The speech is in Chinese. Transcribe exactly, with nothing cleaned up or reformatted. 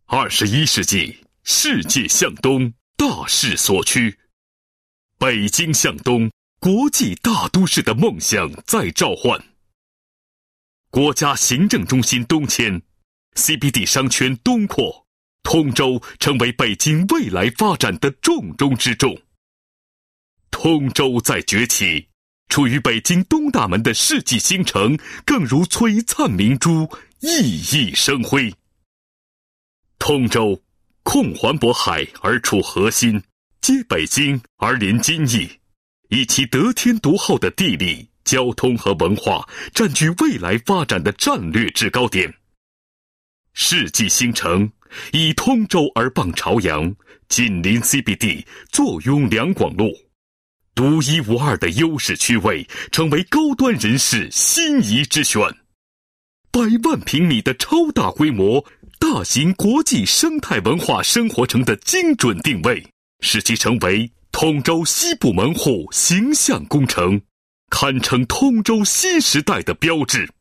二十一世纪，世界向东，大势所趋。北京向东，国际大都市的梦想在召唤。国家行政中心东迁 ，C B D 商圈东扩，通州成为北京未来发展的重中之重。通州在崛起，处于北京东大门的世纪新城更如璀璨明珠，熠熠生辉。通州控环渤海而处核心，接北京而临津邑，以其得天独厚的地理、交通和文化，占据未来发展的战略制高点。世纪新城以通州而傍朝阳，紧邻 C B D， 坐拥两广路，独一无二的优势区位，成为高端人士心仪之选。百万平米的超大规模大型国际生态文化生活城的精准定位，使其成为通州西部门户形象工程，堪称通州新时代的标志。